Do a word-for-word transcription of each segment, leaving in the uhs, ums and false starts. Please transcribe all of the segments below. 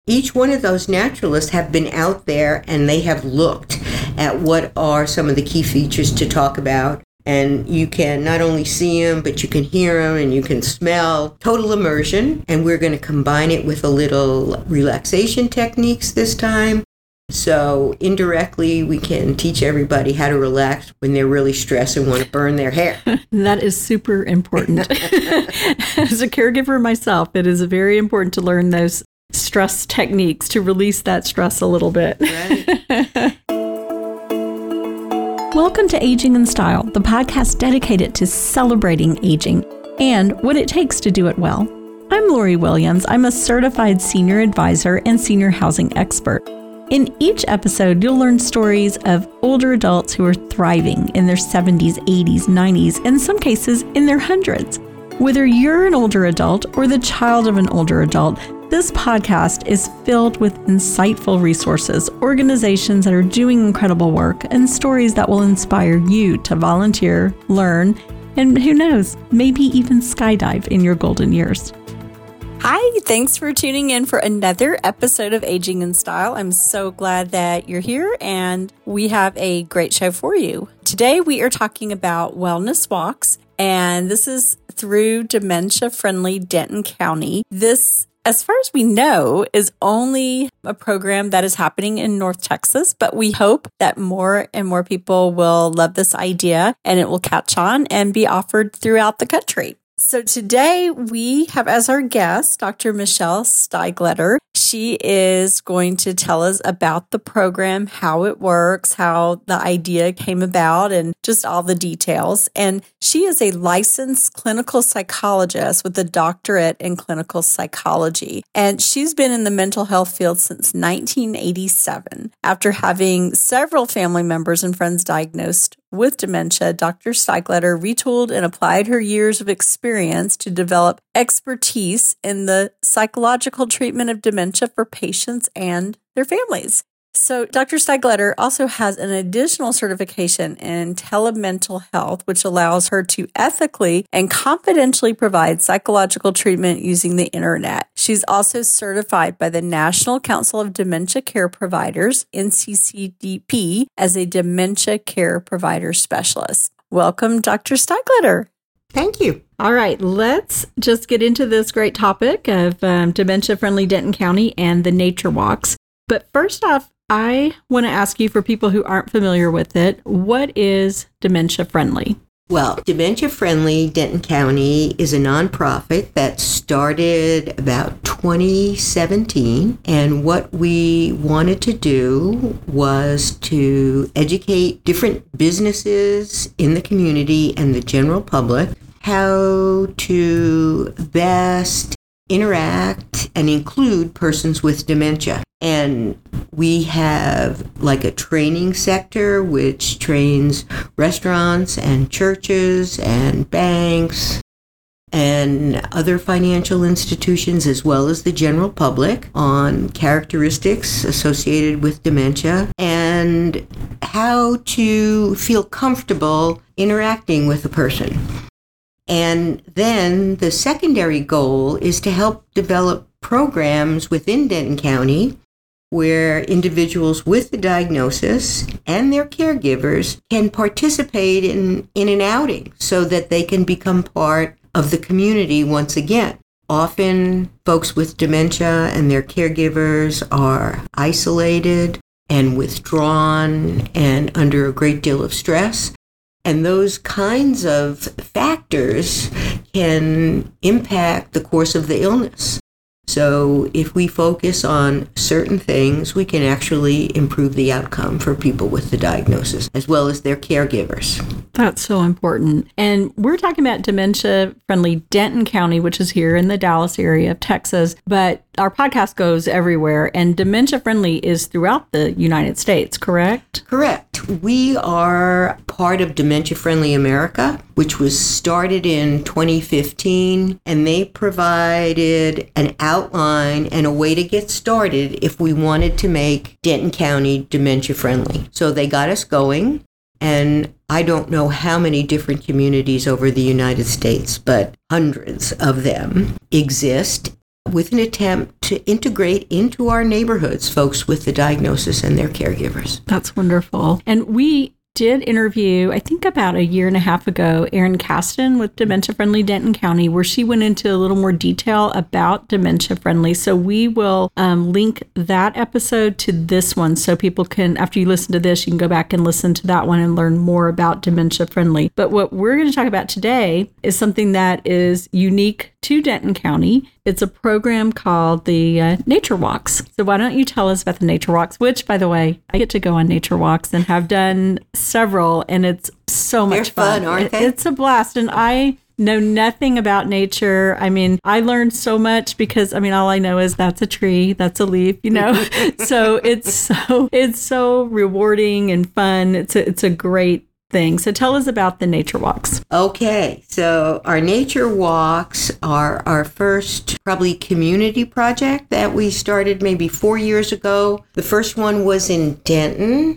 Each one of those naturalists have been out there and they have looked at what are some of the key features to talk about. And you can not only see them, but you can hear them and you can smell. Total immersion. And we're going to combine it with a little relaxation techniques this time. So indirectly, we can teach everybody how to relax when they're really stressed and want to burn their hair. That is super important. As a caregiver myself, it is very important to learn those stress techniques to release that stress a little bit. Right. Welcome to Aging in Style, the podcast dedicated to celebrating aging and what it takes to do it well. I'm Lori Williams. I'm a certified senior advisor and senior housing expert. In each episode, you'll learn stories of older adults who are thriving in their seventies, eighties, nineties, and in some cases in their hundreds. Whether you're an older adult or the child of an older adult, this podcast is filled with insightful resources, organizations that are doing incredible work, and stories that will inspire you to volunteer, learn, and who knows, maybe even skydive in your golden years. Hi, thanks for tuning in for another episode of Aging in Style. I'm so glad that you're here and we have a great show for you. Today we are talking about wellness walks, and this is through Dementia Friendly Denton County. This, as far as we know, is only a program that is happening in North Texas, but we hope that more and more people will love this idea and it will catch on and be offered throughout the country. So today we have as our guest, Doctor Michelle Steigletter. She is going to tell us about the program, how it works, how the idea came about, and just all the details. And she is a licensed clinical psychologist with a doctorate in clinical psychology. And she's been in the mental health field since nineteen eighty-seven. After having several family members and friends diagnosed with dementia, Doctor Steigletter retooled and applied her years of experience to develop expertise in the psychological treatment of dementia for patients and their families. So Doctor Steigletter also has an additional certification in telemental health, which allows her to ethically and confidentially provide psychological treatment using the internet. She's also certified by the National Council of Dementia Care Providers, N C C D P, as a dementia care provider specialist. Welcome, Doctor Steigletter. Thank you. All right, let's just get into this great topic of um, dementia-friendly Denton County and the nature walks. But first off, I want to ask you, for people who aren't familiar with it, what is Dementia Friendly? Well, Dementia Friendly Denton County is a nonprofit that started about twenty seventeen. And what we wanted to do was to educate different businesses in the community and the general public how to best interact and include persons with dementia. And we have like a training sector which trains restaurants and churches and banks and other financial institutions, as well as the general public, on characteristics associated with dementia and how to feel comfortable interacting with a person. And then the secondary goal is to help develop programs within Denton County where individuals with the diagnosis and their caregivers can participate in, in an outing so that they can become part of the community once again. Often, folks with dementia and their caregivers are isolated and withdrawn and under a great deal of stress. And those kinds of factors can impact the course of the illness. So if we focus on certain things, we can actually improve the outcome for people with the diagnosis, as well as their caregivers. That's so important. And we're talking about dementia-friendly Denton County, which is here in the Dallas area of Texas. But our podcast goes everywhere, and dementia-friendly is throughout the United States, correct? Correct. We are part of Dementia Friendly America, which was started in twenty fifteen, and they provided an outline and a way to get started if we wanted to make Denton County dementia friendly. So they got us going, and I don't know how many different communities over the United States, but hundreds of them exist. with an attempt to integrate into our neighborhoods folks with the diagnosis and their caregivers. That's wonderful. And we did interview, I think about a year and a half ago, Erin Caston with Dementia Friendly Denton County, where she went into a little more detail about Dementia Friendly. So we will um, link that episode to this one so people can, after you listen to this, you can go back and listen to that one and learn more about Dementia Friendly. But what we're going to talk about today is something that is unique to Denton County. It's a program called the uh, Nature Walks. So why don't you tell us about the Nature Walks, which, by the way, I get to go on nature walks and have done several, and it's so much They're fun, fun. aren't they? It's a blast. And I know nothing about nature. I mean, I learned so much because, I mean, all I know is that's a tree, that's a leaf, you know? So it's so, it's so rewarding and fun. It's a, it's a great thing. So tell us about the Nature Walks. Okay, so our Nature Walks are our first probably community project that we started maybe four years ago. The first one was in Denton,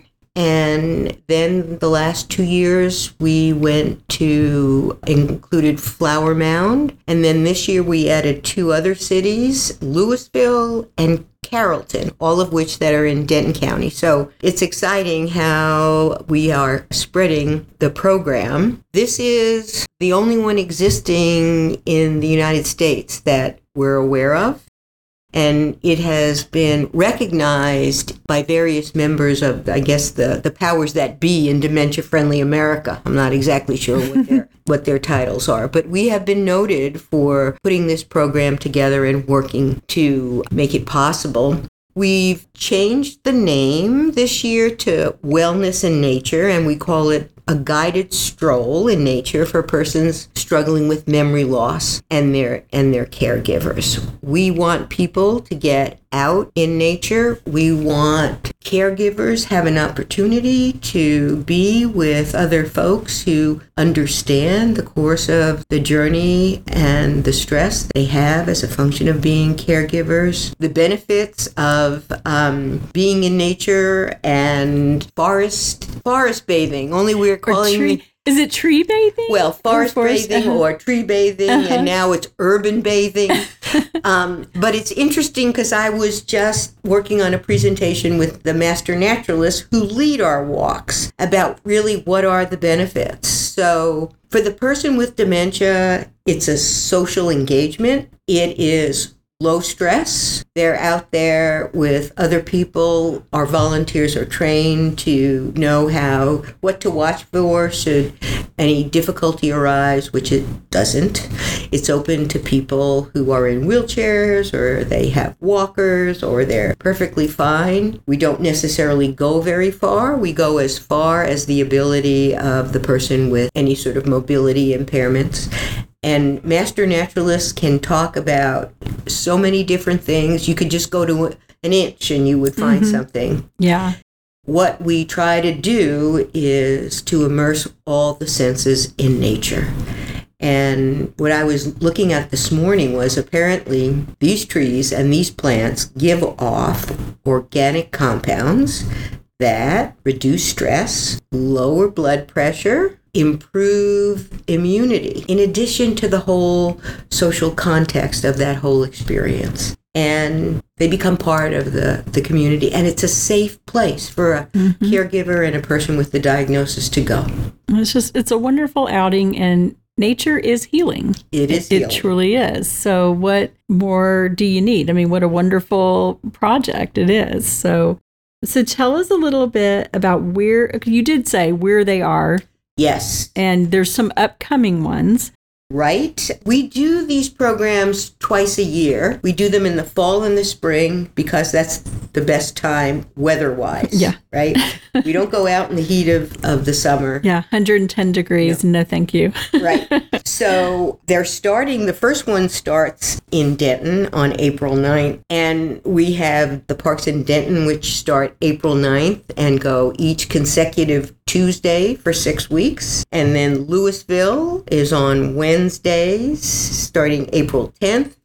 and then the last two years we went to, included Flower Mound, and then this year we added two other cities, Louisville and Carrollton, all of which that are in Denton County. So it's exciting how we are spreading the program. This is the only one existing in the United States that we're aware of. And it has been recognized by various members of, I guess, the, the powers that be in Dementia Friendly America. I'm not exactly sure what their what their titles are, but we have been noted for putting this program together and working to make it possible. We've changed the name this year to Wellness in Nature, and we call it a guided stroll in nature for persons struggling with memory loss and their and their caregivers. We want people to get out in nature. We want caregivers have an opportunity to be with other folks who understand the course of the journey and the stress they have as a function of being caregivers. The benefits of um, being in nature and forest forest bathing. Only we're calling tree, the, is it tree bathing? well, forest, forest bathing uh-huh. or tree bathing, uh-huh. and now it's urban bathing. um, but it's interesting because I was just working on a presentation with the master naturalists who lead our walks about really what are the benefits. So for the person with dementia, it's a social engagement. It is low stress. They're out there with other people. Our volunteers are trained to know how, what to watch for should any difficulty arise, which it doesn't. It's open to people who are in wheelchairs or they have walkers or they're perfectly fine. We don't necessarily go very far. We go as far as the ability of the person with any sort of mobility impairments. And master naturalists can talk about so many different things. You could just go to an inch and you would find mm-hmm. something. Yeah. What we try to do is to immerse all the senses in nature. And what I was looking at this morning was apparently these trees and these plants give off organic compounds that reduce stress, lower blood pressure, improve immunity, in addition to the whole social context of that whole experience. And they become part of the, the community. And it's a safe place for a mm-hmm. caregiver and a person with the diagnosis to go. It's just, it's a wonderful outing, and nature is healing. It is It, healing. it truly is. So what more do you need? I mean, what a wonderful project it is. So, so tell us a little bit about where, you did say where they are. Yes. And there's some upcoming ones. Right. We do these programs twice a year. We do them in the fall and the spring because that's the best time weather-wise. Yeah. Right? We don't go out in the heat of, of the summer. Yeah, one hundred ten degrees. No, no thank you. Right. So they're starting, the first one starts in Denton on April ninth. And we have the parks in Denton, which start April ninth and go each consecutive Tuesday for six weeks. And then Louisville is on Wednesdays starting April tenth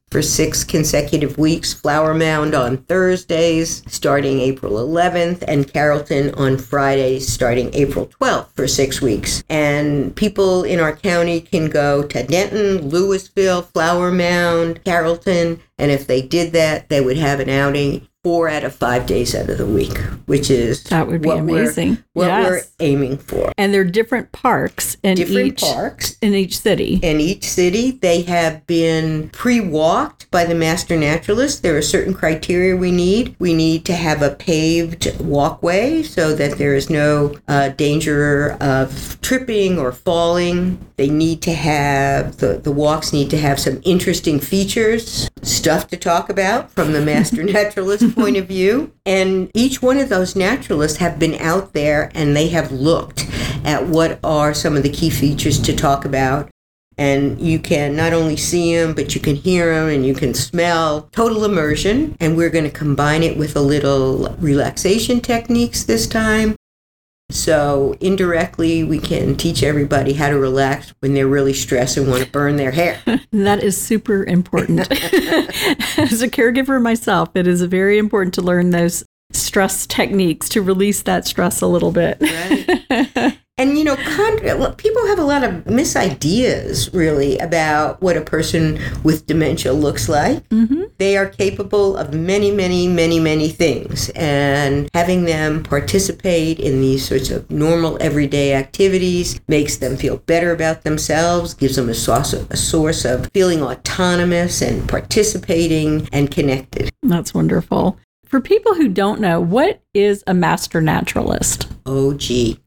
for six consecutive weeks, Flower Mound on Thursdays starting April eleventh, and Carrollton on Fridays starting April twelfth for six weeks. And people in our county can go to Denton, Louisville, Flower Mound, Carrollton, and if they did that, they would have an outing four out of five days out of the week, which is that would be what amazing. We're, what yes. we're aiming for. And there are different parks in different each parks in each city. In each city, they have been pre-walked by the master naturalist. There are certain criteria we need. We need to have a paved walkway so that there is no uh, danger of tripping or falling. They need to have the the walks need to have some interesting features, stuff to talk about from the master naturalist point of view. And each one of those naturalists have been out there and they have looked at what are some of the key features to talk about. And you can not only see them, but you can hear them and you can smell. Total immersion. And we're going to combine it with a little relaxation techniques this time. So indirectly, we can teach everybody how to relax when they're really stressed and want to burn their hair. That is super important. As a caregiver myself, it is very important to learn those stress techniques to release that stress a little bit. Right. And, you know, con- people have a lot of misideas, really, about what a person with dementia looks like. Mm-hmm. They are capable of many, many, many, many things. And having them participate in these sorts of normal, everyday activities makes them feel better about themselves, gives them a source of, a source of feeling autonomous and participating and connected. That's wonderful. For people who don't know, what is a master naturalist? Oh, gee.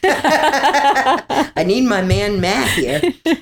I need my man Matt here.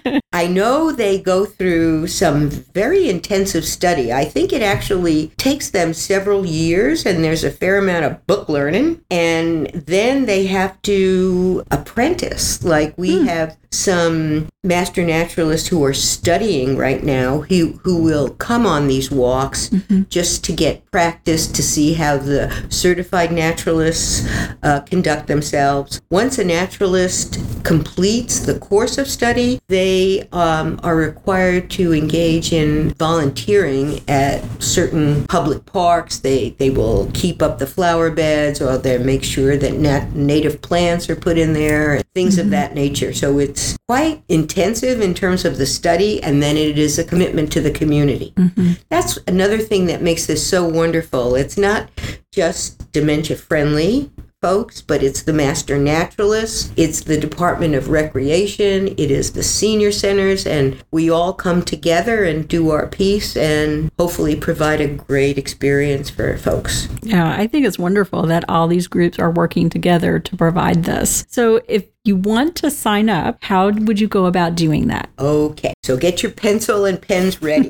I know they go through some very intensive study. I think it actually takes them several years, and there's a fair amount of book learning. And then they have to apprentice. Like we hmm. have some master naturalists who are studying right now who, who will come on these walks mm-hmm. just to get practice to see how the certified naturalists uh, conduct themselves. Once a naturalist completes the course of study, they um, are required to engage in volunteering at certain public parks. They they will keep up the flower beds, or they make sure that nat- native plants are put in there, and things mm-hmm. of that nature. So it's quite intensive in terms of the study, and then it is a commitment to the community. Mm-hmm. That's another thing that makes this so wonderful. It's not just dementia-friendly folks, but it's the master naturalists, it's the Department of Recreation, it is the senior centers, and we all come together and do our piece and hopefully provide a great experience for folks. Yeah, I think it's wonderful that all these groups are working together to provide this. So if you want to sign up, how would you go about doing that? Okay, so get your pencil and pens ready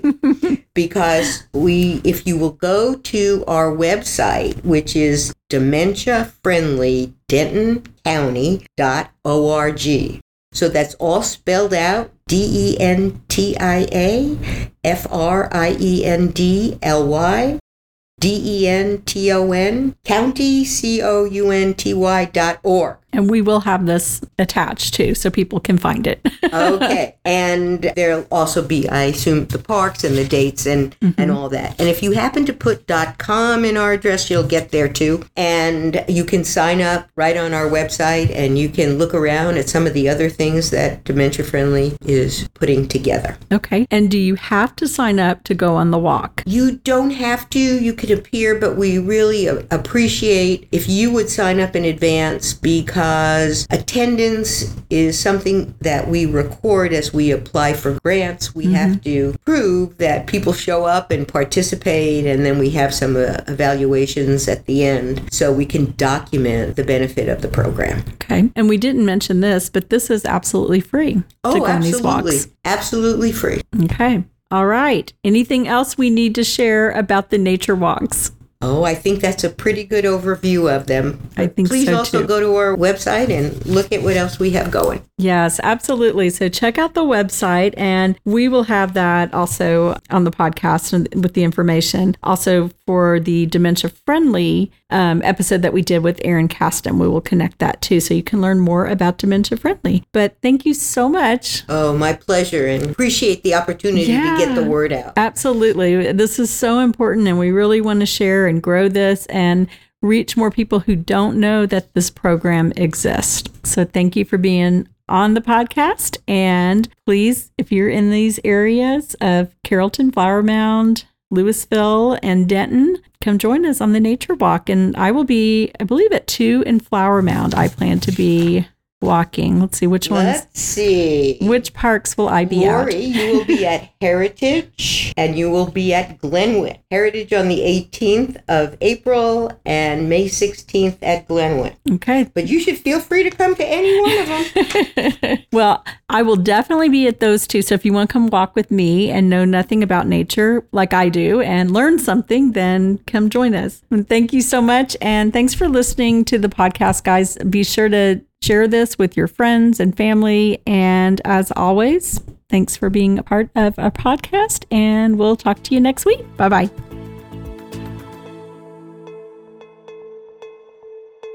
because we, if you will go to our website, which is dementia friendly denton county dot org. So that's all spelled out, D E N T I A F R I E N D L Y D E N T O N, county, C O U N T Y dot org. And we will have this attached too, so people can find it. Okay. And there'll also be, I assume, the parks and the dates and, mm-hmm. and all that. And if you happen to put .com in our address, you'll get there too. And you can sign up right on our website, and you can look around at some of the other things that Dementia Friendly is putting together. Okay. And do you have to sign up to go on the walk? You don't have to. You could appear, but we really appreciate if you would sign up in advance, because attendance is something that we record as we apply for grants. We mm-hmm. have to prove that people show up and participate, and then we have some uh, evaluations at the end so we can document the benefit of the program. Okay. And we didn't mention this, but this is absolutely free oh, to go on these absolutely. walks. Absolutely free. Okay. All right. Anything else we need to share about the nature walks? Oh, I think that's a pretty good overview of them. I think Please so, also too. go to our website and look at what else we have going. Yes, absolutely. So check out the website, and we will have that also on the podcast and with the information. Also for the dementia-friendly um, episode that we did with Erin Caston, we will connect that too, so you can learn more about dementia-friendly. But thank you so much. Oh, my pleasure, and appreciate the opportunity Yeah. to get the word out. Absolutely. This is so important, and we really want to share and grow this and reach more people who don't know that this program exists. So thank you for being on the podcast. And please, if you're in these areas of Carrollton, Flower Mound, Louisville, and Denton, come join us on the Nature Walk. And I will be, I believe, at two in Flower Mound. I plan to be walking. Let's see which ones. Let's see. Which parks will I be Lori, at? you will be at Heritage, and you will be at Glenwood. Heritage on the eighteenth of April and May sixteenth at Glenwood. Okay. But you should feel free to come to any one of them. Well, I will definitely be at those two. So if you want to come walk with me and know nothing about nature like I do and learn something, then come join us. And thank you so much. And thanks for listening to the podcast, guys. Be sure to share this with your friends and family. And as always, thanks for being a part of our podcast. And we'll talk to you next week. Bye-bye.